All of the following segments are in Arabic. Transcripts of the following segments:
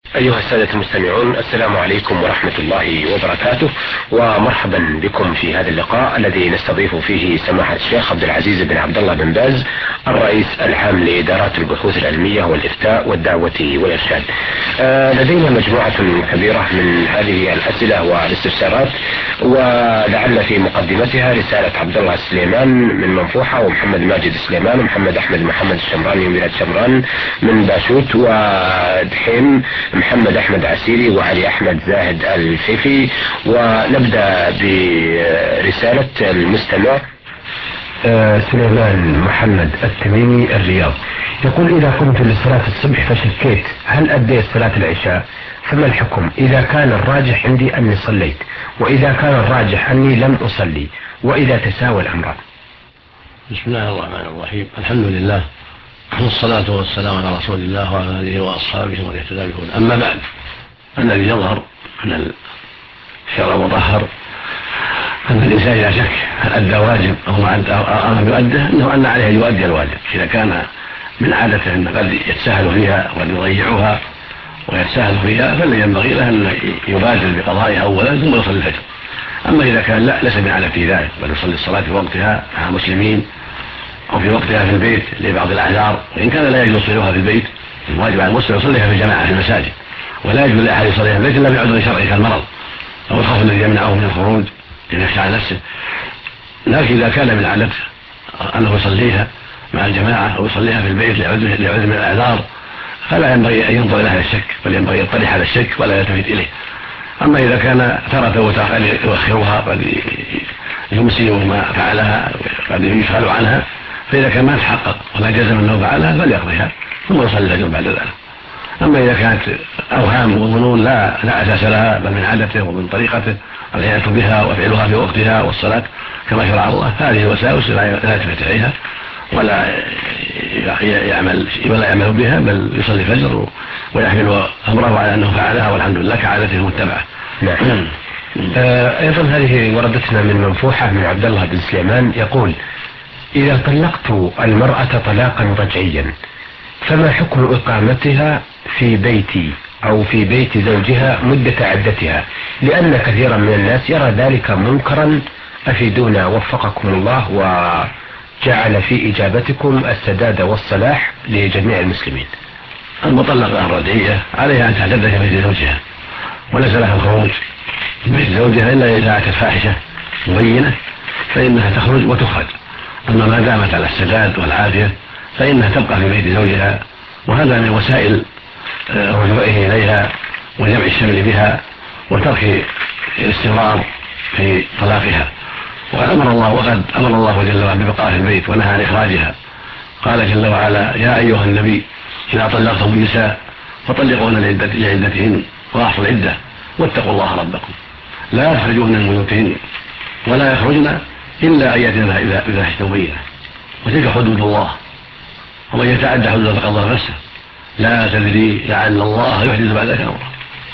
أيها السادة المستمعون، السلام عليكم ورحمة الله وبركاته، ومرحبا بكم في هذا اللقاء الذي نستضيف فيه سماحة الشيخ عبد العزيز بن عبد الله بن باز، الرئيس العام لإدارات البحوث العلمية والإفتاء والدعوة والإرشاد. لدينا مجموعة كبيرة من هذه الأسئلة والاستفسارات، ولعل في مقدمتها رسالة عبد الله السليمان من منفوحة، ومحمد ماجد السليمان، ومحمد أحمد محمد الشمراني من بلاد شمران من باشوت، ودحين محمد أحمد عسيري وعلي أحمد زاهد الفيفي. ونبدأ برسالة المستمع سليمان محمد التميمي الرياض، يقول: إذا قمت لصلاة الصبح فشكيت هل أديت صلاة العشاء، فما الحكم إذا كان الراجح عندي أني صليت، وإذا كان الراجح أني لم أصلي، وإذا تساوى الأمران؟ بسم الله الرحمن الرحيم. الحمد لله، والصلاة والسلام على رسول الله وعلى آله وأصحابه ومن اهتدى بهداه. أما بعد، الذي يظهر من الشرع المطهر أن الإنسان إذا شك هل أدى واجب أو لم يؤده، أنه أن عليه أن يؤدي الواجب. إذا كان من عادته أن قد يتساهل فيها وقد يضيعها ويتساهل فيها، فالذي ينبغي له أن يبادر بقضائها أولا ثم يصلي الفجر. أما إذا كان لا ليس من عادته ذلك، بل يصلي الصلاة في وقتها مع المسلمين أو في وقتها في البيت لبعض الأعذار، وإن كان لا يجوز يصليها في البيت، الواجب على المسلم يصليها في الجماعة في المساجد، ولا يجوز لأحد يصليها في البيت إلا بعذر شرعي كالمرض أو الخوف الذي يمنعه من الخروج ليخشى على نفسه. لكن إذا كان من عادته أنه يصليها مع الجماعة أو يصليها في البيت لعذر من الأعذار، فلا ينبغي أن ينظر إلى هذا الشك، بل ينبغي يطرح على الشك ولا يلتفت إليه. أما إذا كان ترى يؤخرها، قد يمسي ما فعلها، قد يشغل عنها، فإذا كان ما تحقق ولا جزم أنه فعلها فليقضيها ثم يصلي الفجر بعد ذلك. أما إذا كانت أوهام وظنون لا أساس لها، بل من عادته ومن طريقته العناية بها وفعلها في وقتها والصلاة كما شرع الله، هذه الوساوس لا يلتفت إليها ولا يعمل بها، بل يصلي الفجر ويحمل أمره على أنه فعلها والحمد لله كعادته المتبعة. نعم. أيضا هذه وردتنا من منفوحة من عبد الله بن سليمان، يقول: إذا طلقت المرأة طلاقا رجعيا فما حكم إقامتها في بيتي أو في بيت زوجها مدة عدتها، لأن كثيرا من الناس يرى ذلك منكرا، أفيدونا وفقكم الله وجعل في إجابتكم السداد والصلاح لجميع المسلمين. المطلقة الرجعية عليها أن تعتد في بيت زوجها، وليس لها الخروج من بيت زوجها إلا إذا أتت فاحشة مبينة فإنها تخرج وتخرج. أما ما دامت على السداد والعافية فإنها تبقى في بيت زوجها، وهذا من وسائل رجوعه إليها وجمع الشمل بها وترك الاستمرار في طلاقها. وقد أمر الله جل وعلا ببقاء في البيت ونهى عن إخراجها. قال جل وعلا: يا أيها النبي إذا طلقتم النساء فطلقوهن لعدتهن وأحصوا العدة واتقوا الله ربكم لا تخرجوهن من بيوتهن ولا يخرجن إلا أن يأتين بفاحشة مبينة وتلك حدود الله ومن يتعدى حدود فقد ظلم نفسه لا تدري لعل الله يحدث بعد ذلك أمره.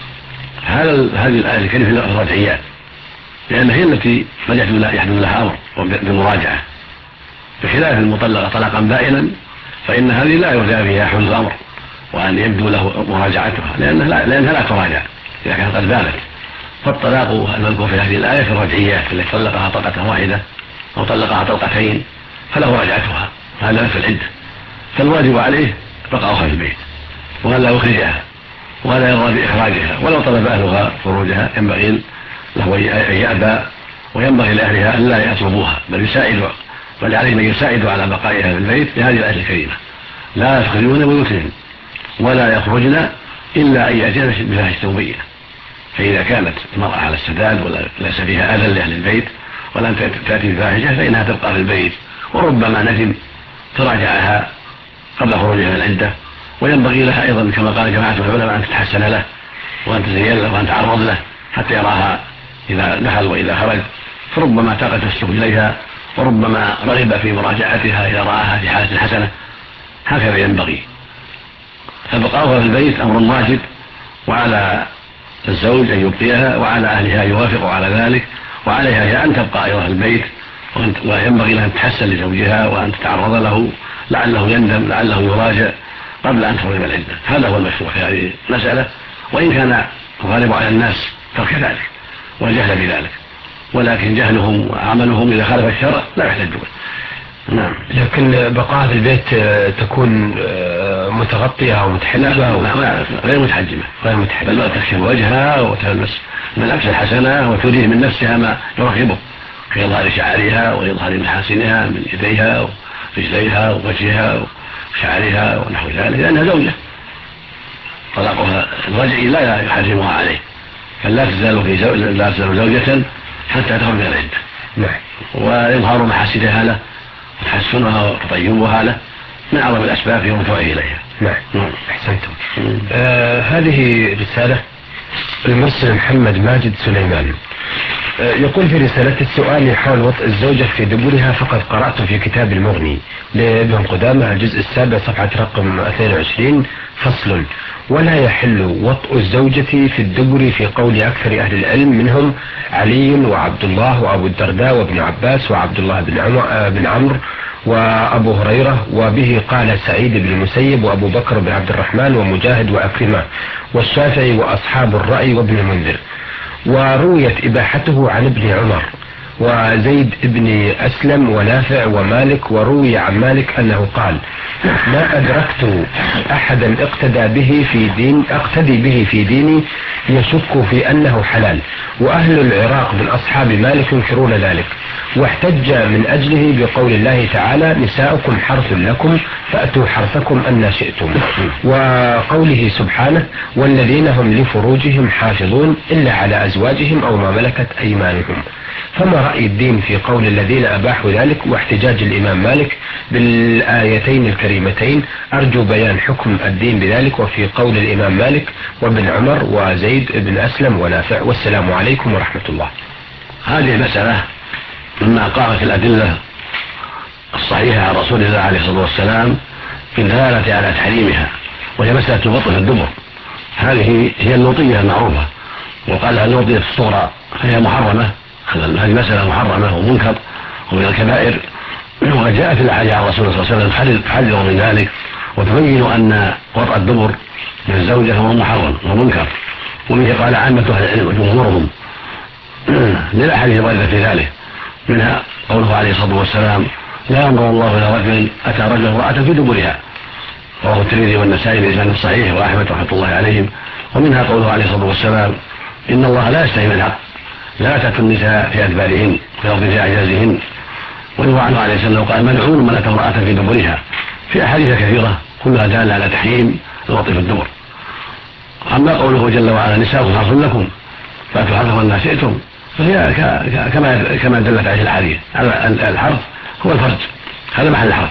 هذه الآية الكريمة في الرجعيات، لأن هي التي قد يحدث لها أمر بالمراجعة، بخلاف المطلقة طلاقا بائنا فإن هذه لا يرجع فيها حدوث أمر وأن يبدو له مراجعتها، لأنها لا تراجع إذا كانت قد بانت. فالطلاق المذكور في هذه الآية في الرجعيات التي طلقها طلقة واحدة أو طلقها طلقتين فله رجعتها، هذا نفس العدة، فالواجب عليه بقاؤها في البيت وأن لا يخرجها ولا يرضى بإخراجها، ولو طلب أهلها خروجها ينبغي له أن يأبى، وينبغي لأهلها أن لا يطلبوها بل عليهم أن يساعدوا على بقائها في البيت بهذه الآية الكريمة: لا يخرجون بيوتهن ولا يخرجن إلا أن يأتين بفاحشة مبينة. فإذا كانت المرأة على السداد وليس فيها أذى لأهل البيت ولم تأتي بفاحشة فإنها تبقى في البيت، وربما ندم تراجعها قبل خروجها من العدة. وينبغي لها أيضا كما قال جماعة العلماء أن تتحسن له وأن تزين له وأن تعرض له حتى يراها إذا دخل وإذا خرج، فربما تاقت نفسه إليها وربما رغب في مراجعتها إذا رآها في حالة حسنة. هكذا ينبغي. فبقاؤها في البيت أمر واجب، وعلى الزوج أن يبقيها وعلى أهلها يوافقوا على ذلك، وعليها هي أن تبقى أيضا في البيت، وينبغي لها أن تحسن لزوجها وأن تتعرض له لعله يندم لعله يراجع قبل أن تخرج من العدة. هذا هو المشروع في هذه المسألة، وإن كان الغالب على الناس ترك ذلك والجهل بذلك، ولكن جهلهم وعملهم إذا خالف الشرع لا يحتج به. نعم. لكن بقاء في البيت تكون متغطية أو متحجبة غير متحجبة بل تكشف وجهها وتلبس ملابس الحسنة وتريه من نفسها ما يرغبه كإظهار شعرها وإظهار محاسنها من يديها ورجليها ووجهها وشعرها ونحو ذلك، لأنها زوجة طلاقها الرجعي لا يحرمها عليه، فلا تزال زوجة حتى تخرج من العدة. نعم. ويظهر محاسنها له وتحسنها وتطيبها له من أعظم الأسباب في رجوعه إليها. نعم. أحسنتم. هذه رسالة المرسل محمد ماجد سليمان يقول في رسالة: السؤال حول وطء الزوجة في دبرها، فقد قرأت في كتاب المغني لابن قدامة الجزء 7 صفحة رقم 22 فصل: ولا يحل وطء الزوجة في الدبر في قول أكثر أهل العلم منهم علي وعبد الله وأبو الدرداء وابن عباس وعبد الله بن عمرو وأبو هريرة، وبه قال سعيد بن المسيب وأبو بكر بن عبد الرحمن ومجاهد وأكرمة والشافعي وأصحاب الرأي وابن المنذر. ورويت إباحته عن ابن عمر وزيد بن أسلم ونافع ومالك. وروي عن مالك أنه قال: ما أدركت أحدا أقتدي به في ديني يشك في أنه حلال. وأهل العراق من أصحاب مالك ينكرون ذلك، واحتج من أجله بقول الله تعالى: نساؤكم حرث لكم فأتوا حرثكم أن شئتم، وقوله سبحانه: والذين هم لفروجهم حافظون إلا على أزواجهم أو ما ملكت أيمانهم. فما رأي الدين في قول الذين أباحوا ذلك واحتجاج الإمام مالك بالآيتين الكريمتين؟ أرجو بيان حكم الدين بذلك وفي قول الإمام مالك وابن عمر وزيد بن أسلم ونافع. والسلام عليكم ورحمة الله. هذه المسألة مما قامت الأدلة الصحيحة عن رسول الله عليه الصلاة والسلام في الدلالة على تحريمها، وهي مسألة الوطء في الدبر. هذه هي اللوطية المعروفة، وقال اللوطية الصغرى فهي محرمة. هذه مسألة محرمة ومنكر ومن الكبائر، وجاءت الأحاديث عن رسول الله صلى الله عليه وسلم تحذر من ذلك وتبين أن وطء الدبر من الزوجة هو محرم ومنكر، ومنه قال عامة أهل العلم وجمهورهم للأحاديث الواردة في ذلك، منها قوله عليه الصلاة والسلام: لا ينظر الله إلى رجل أتى رجل امرأة في دبرها، رواه الترمذي والنسائي بإسناد صحيح وأحمد رحمة الله عليهم. ومنها قوله عليه الصلاة والسلام: إن الله لا يستحي من الحق، لا تأتوا النساء في أدبارهن في أرض في أعجازهن. ويروى عنه عليه السلام قال: ملعون من أتى امرأة في دبرها، في أحاديث كثيرة كلها دالة على تحريم الوطء في الدبر. أما قوله جل وعلا: نساؤكم حرث لكم فأتوا حرثكم أن شئتم، فهي كما دلت عليه الحديث. الحرث هو الفرج، هذا محل الحرث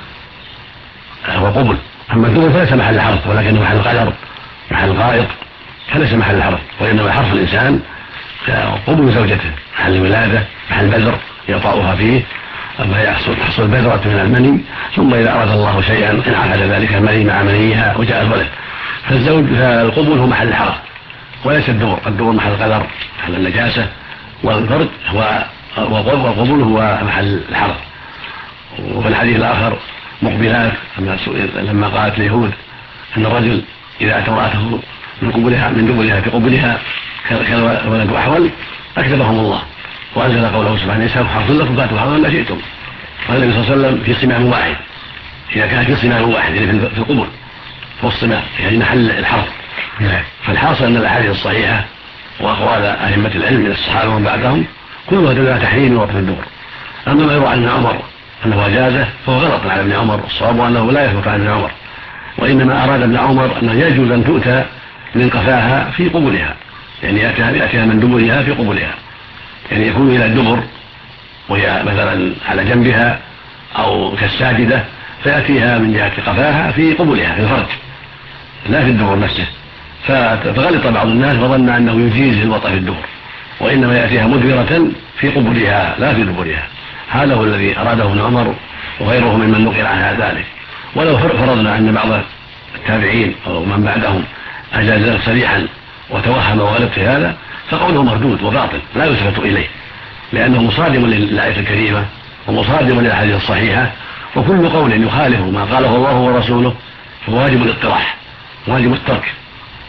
هو قبل. أما الدبر فليس محل الحرث، ولكنه محل القدر محل الغائط، فليس محل الحرث، وإنما حرث الإنسان قبل زوجته، محل الولادة، محل بذر يطأها فيه، أما يحصل بذرة من المني، ثم إذا أراد الله شيئا انعقد ذلك المني مع منيها وجاء الولد. فالقبول هو محل الحرث وليس الدبر. الدبر محل القدر، محل النجاسة، والفرج والقبول هو محل الحرث. وفي الحديث الآخر مقبلات لما قالت اليهود أن الرجل إذا أتى امرأته من دبرها في قبلها كالولد أحول أكذبهم الله، وأنزل قوله سبحانه: نساؤكم حرث لكم فأتوا حرثكم أن شئتم. والنبي صلى الله عليه وسلم في صمام واحد، إذا كان في صمام واحد يعني في القبل والصمام يعني محل الحرث. فالحاصل أن الأحاديث الصحيحة وأقوال أئمة العلم من الصحابة ومن بعدهم كلها دل على تحريم الوطء في الدبر. أما ما يروى عن ابن عمر أنه أجازه فهو غلط على ابن عمر، الصواب أنه لا يثبت عن ابن عمر، وإنما أراد ابن عمر أنه يجوز أن تؤتى من قفاها في قبلها، يعني يأتيها من دبرها في قبلها، يعني يكون إلى الدبر وهي مثلا على جنبها أو كالساجدة، فيأتيها من جهة قفاها في قبلها في الفرج لا في الدبر نفسه. فغلط بعض الناس وظن أنه يجيز الوطء في الدبر، وإنما يأتيها مدبرة في قبلها لا في دبرها. هذا هو الذي أراده ابن عمر وغيره ممن نقل عنها ذلك. ولو فرضنا أن بعض التابعين أو من بعدهم أجاز صريحا وتوهم وغلط في هذا، فقوله مردود وباطل لا يلتفت إليه، لأنه مصادم للآية الكريمة ومصادم للأحاديث الصحيحة، وكل قول يخالف ما قاله الله ورسوله فهو واجب الاطراح، واجب الترك،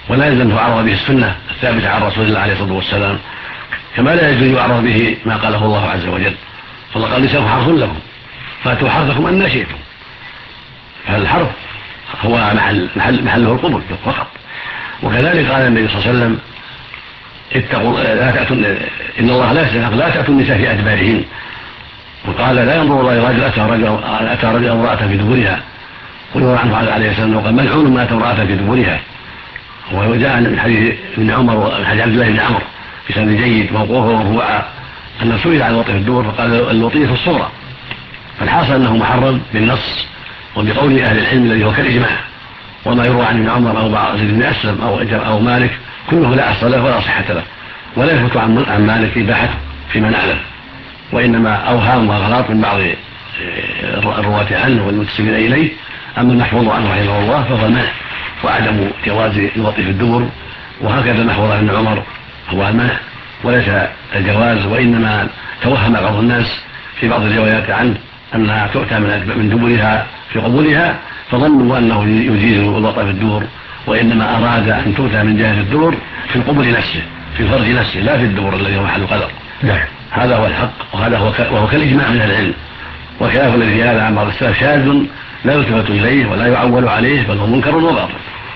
ولا يلزم أن تعرض به السنة الثابتة عن رسول الله عليه الصلاة والسلام، كما لا يجوز يعرض به ما قاله الله عز وجل. فالله قال نساؤكم حرث لكم فأتوا حرثكم أن شئتم، فالحرث هو محله القبل فقط. وكذلك قال النبي صلى الله عليه وسلم اتقوا إن الله لا تأتوا النساء في أدبارهن، وقال لا ينظر الله إلى رجل أتى رجل امرأة في دبرها، ويروى عنه عليه السلام وقال ملعون ما أتى امرأة في دبرها. وجاء من حديث ابن عمر وحديث عبد الله بن عمرو في سند جيد موقوفا مرفوعا أن سئل عن الوطي في الدبر فقال الوطي في الصغرى. فالحاصل أنه محرم بالنص وبقول أهل العلم الذي هو كالإجماع. وما يروى عن ابن عمر أو بعض زيد بن أسلم أو مالك كله لا أصل له ولا صحة له، ولا يثبت عن مالك إباحته فيما نعلم، وإنما أوهام وأغلاط من بعض الرواة عنه والمنتسبين إليه. أما المحفوظ عنه رحمه الله فهو المنع وعدم جواز الوطي في الدبر، وهكذا المحفوظ عن ابن عمر هو المنع وليس الجواز. وإنما توهم بعض الناس في بعض الروايات عنه أنها تؤتى من دبرها في قبولها، فظنوا أنه يجيز الوطي في الدبر، وإنما أراد أن تؤتى من جهة الدبر في القبل نفسه في الفرج نفسه لا في الدبر الذي هو محل القدر. هذا هو الحق، وهو كالإجماع من العلم. وخلاف الذي في هذا عن بعض السلف شاذ لا يلتفت إليه ولا يعول عليه، بل هو منكر وباطل.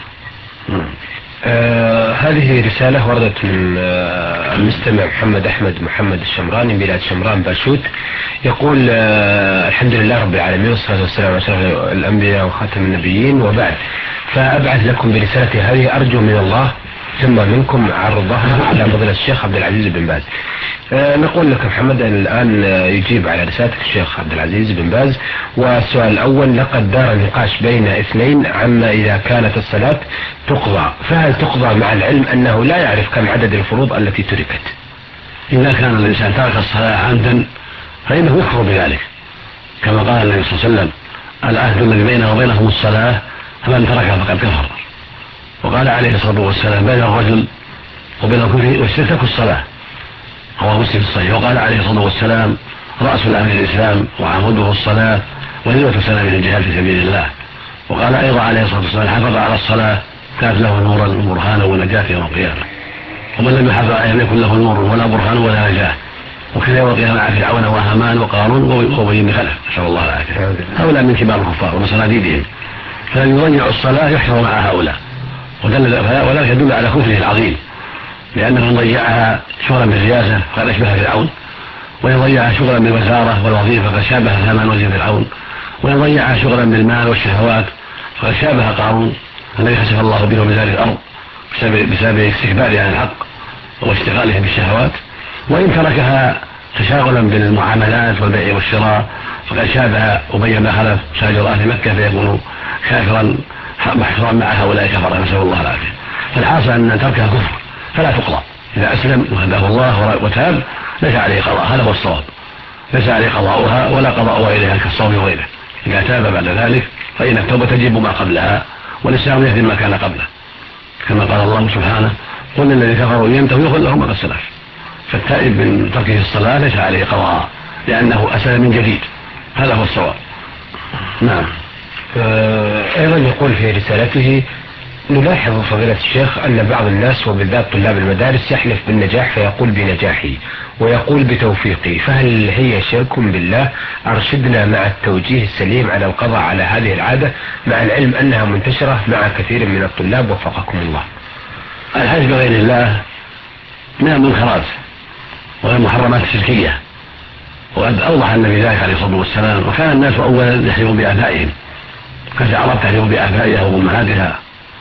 هذه رسالة وردت من المستمع محمد أحمد محمد الشمراني بلاد شمران باشوت، يقول الحمد لله رب العالمين والصلاة والسلام على أشرف الأنبياء وخاتم النبيين، وبعد فأبعث لكم برسالتي هذه أرجو من الله ثم منكم عرضها على فضيلة الشيخ عبد العزيز بن باز. نقول لك محمد الآن يجيب على رسالتك الشيخ عبد العزيز بن باز. والسؤال الأول: لقد دار نقاش بين اثنين عما إذا كانت الصلاة تقضى، فهل تقضى مع العلم أنه لا يعرف كم عدد الفروض التي تركت؟ إذا كان الإنسان ترك الصلاة عمدا فإنه يكفر بذلك، كما قال النبي صلى الله عليه وسلم العهد الذي بينه وبينهم الصلاة فمن تركها فقد كفر. وقال عليه الصلاة والسلام بين الرجل وبين الكفر والشرك الصلاة، هو مسلم الصحيح. وقال عليه الصلاة والسلام رأس الأمر الإسلام وعموده الصلاة وذروة سنامه الجهاد في سبيل الله. وقال أيضا عليه الصلاة والسلام حافظ على الصلاة كانت له نورا وبرهانا ونجاة يوم القيامة، ومن لم يحافظ عليها لم يكن له نور ولا برهان ولا نجاة. وكذا يوم القيامة مع فرعون وهامان وقارون وأبي بن خلف نسأل الله العافية، هؤلاء من كبار الكفار ومصناديدهم، فلم يضيع الصلاة يحشر مع هؤلاء، وذلك يدل على كفره العظيم، لأنه من ضيعها شغلا بالرياسة فقد أشبه فرعون، وإن ضيعها شغلا بالوزارة والوظيفة فقد شابه هامان وزير فرعون، وإن ضيعها شغلا بالمال والشهوات فقد شابه قارون الذي خسف الله به بذلك الأرض بسبب استكباره عن الحق واشتغاله بالشهوات. وإن تركها تشاغلا بالمعاملات والبيع والشراء فقد شابه أبي بن خلف ساجر أهل مكة فيكون كافرا محشورا مع هؤلاء كفر نسأل الله العافية. فالحاصل أن تركها كفر فلا تقضى، إذا أسلم وهداه الله وتاب ليس عليه قضاء، هذا هو الصواب، ليس عليه قضاؤها ولا قضاؤها إليها كالصوم وغيره. إذا تاب بعد ذلك فإن التوبة تجب ما قبلها والإسلام يهدم ما كان قبله، كما قال الله سبحانه قل للذين كفروا ينتهوا يغفر لهم ما قد سلف. فالتائب من تركه الصلاة ليس عليه قضاء لأنه أسلم من جديد، هذا هو الصواب. نعم. أيضا يقول في رسالته: نلاحظ فضيلة الشيخ أن بعض الناس وبالذات طلاب المدارس يحلف بالنجاح فيقول بنجاحي ويقول بتوفيقي، فهل هي شرك بالله؟ أرشدنا مع التوجيه السليم على القضاء على هذه العادة مع العلم أنها منتشرة مع كثير من الطلاب وفقكم الله. الحلف بغير الله من المنكرات والمحرمات الشركية، وقد أوضح النبي ذلك عليه الصلاة والسلام. وكان الناس أولا يحلفون بآبائهم، كانت العرب تحلف بآبائها وأمهاتها،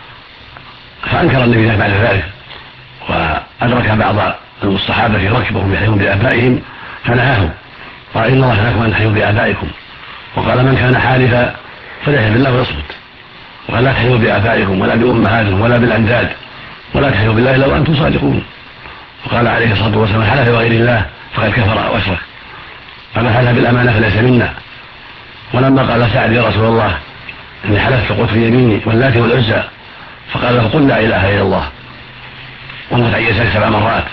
فأنكر النبي بعد ذلك وأدرك بعض الصحابة في ركبهم يحلفون بآبائهم فنهاهم، قال إن الله نهاكم أن تحلفوا بآبائكم، وقال من كان حالفا فليحلف بالله ويصمت، وقال لا تحلفوا بآبائكم ولا بأمهاتكم ولا بالأنداد ولا تحلفوا بالله إلا وأنتم صادقون. وقال عليه الصلاة والسلام حلف بغير الله فقد كفر وأشرك، قال حلف بالأمانة فليس منا. ولما قال سعد يا رسول الله إني حلفت قلت في يميني واللات والعزى، فقال له قل لا إله إلا الله ومتعيسك 7 مرات.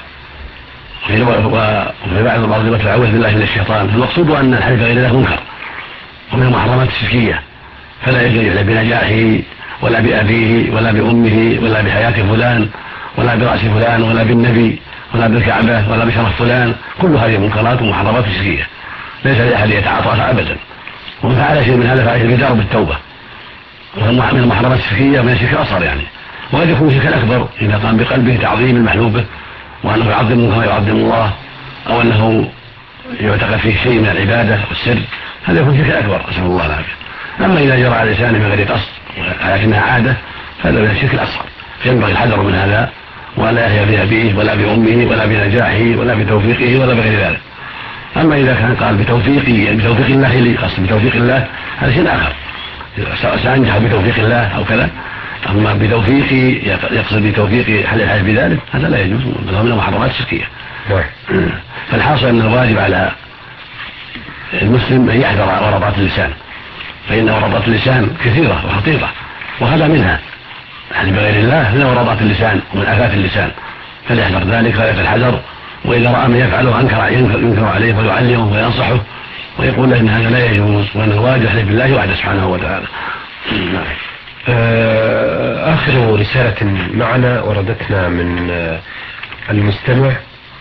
وفي بعض الأرض تعوذ بالله من الشيطان. المقصود أن الحلف بغير الله منكر ومن المحرمات الشركية، فلا يجوز يحلف بنجاحه ولا بأبيه ولا بأمه ولا بحياة فلان ولا برأس فلان ولا بالنبي ولا بالكعبة ولا بشرف فلان. كل هذه منكرات ومحرمات شركية ليس لأحد يتعاطاها أبدا، ومن فعل شيء من هذا فعل البدار بالتوبة، وهو من المحرمات الشركية من الشرك الأصغر يعني. وقد يكون شركا أكبر إذا قام بقلبه تعظيم المحلوبة وأنه يعظمه كما يعظم الله، أو أنه يعتقد فيه شيء من العبادة والسر، هذا يكون شركا أكبر، أسأل الله العافية. أما إذا جرى على لسانه من غير قصد ولكنها عادة فهذا من الشرك الأصغر، فينبغي الحذر من هذا، ولا يهيأ بأبيه ولا بأمه ولا بنجاحه ولا بتوفيقه ولا بغير ذلك. أما إذا كان قال بتوفيق الله لي، قصد بتوفيق الله، هذا شيء آخر، سأنجح بتوفيق الله أو كذا. أما بتوفيقي يقصد بتوفيق حل الحال بذلك، هذا لا يجوز، بل هو من المحرمات الشركية. فالحاصل أن الواجب على المسلم أن يحذر ورطات اللسان، فإن ورطات اللسان كثيرة وخطيرة، وهذا منها يعني بغير الله من ورطات اللسان ومن آفات اللسان، فليحذر ذلك غاية الحذر. وإذا رأى من يفعله ينكر عليه ويعلمه وينصحه ويقول له إن هذا لا يجوز، وأن الواجب يحلف بالله وحده سبحانه وتعالى. آخر رسالة معنا وردتنا من المستمع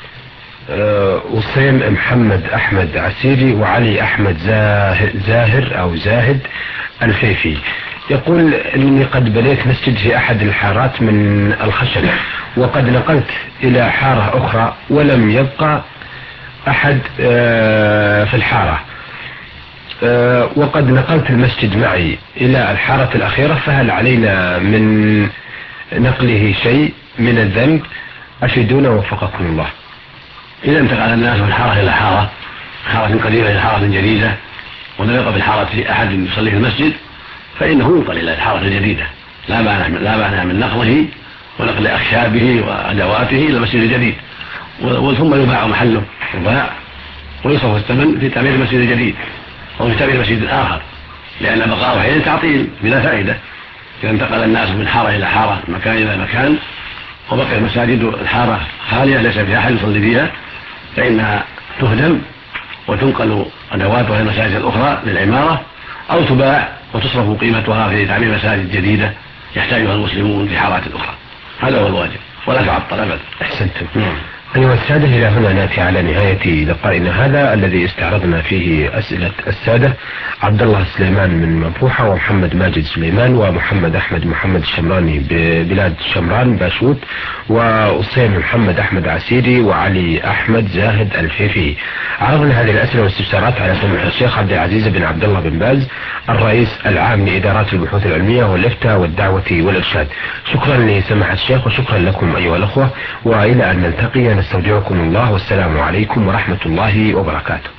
وسيم محمد أحمد عسيري وعلي أحمد زاهر أو زاهد الفيفي، يقول إني قد بنيت مسجد في أحد الحارات من الخشب، وقد نقلت إلى حارة أخرى ولم يبقى أحد في الحارة، وقد نقلت المسجد معي إلى الحارة الأخيرة، فهل علينا من نقله شيء من الذنب؟ أفيدونا وفقكم الله. إذا انتقل الناس من حارة إلى حارة قديمة إلى حارة جديدة ولم يبقى في الحارة أحد يصلي في المسجد، فإنه ينقل إلى الحارة الجديدة، لا مانع من نقله ونقل أخشابه وأدواته إلى المسجد الجديد، ثم يباع محله ويصرف الثمن في تعمير المسجد الجديد أو في تعمير مسجد آخر، لأن بقاءه حين تعطيل بلا فائدة. إذا انتقل الناس من حارة إلى حارة، مكان إلى مكان، وبقي مساجد الحارة خالية ليس فيها أحد يصلي فيها، فإنها تهدم وتنقل أدواتها إلى المساجد الأخرى للعمارة، أو تباع وتصرف قيمتها في تعمير مساجد جديدة يحتاجها المسلمون في حارات أخرى. هذا هو الواجب ولا تعطل أبدا. أحسنتم. أيها السادة، إلى هنا نأتي على نهاية لقائنا هذا الذي استعرضنا فيه أسئلة السادة عبد الله سليمان من منفوحة، ومحمد ماجد سليمان، ومحمد أحمد محمد الشمراني ببلاد شمران باشوت، وأسيم محمد أحمد عسيري، وعلي أحمد زاهد الفيفي. عرضنا هذه الأسئلة والاستفسارات على سماحة الشيخ عبد العزيز بن عبد الله بن باز الرئيس العام لإدارات البحوث العلمية والإفتاء والدعوة والإرشاد. شكرا لسماحة الشيخ وشكرا لكم أيها الأخوة، وإلى أن نلتقي نستودعكم الله، والسلام عليكم ورحمة الله وبركاته.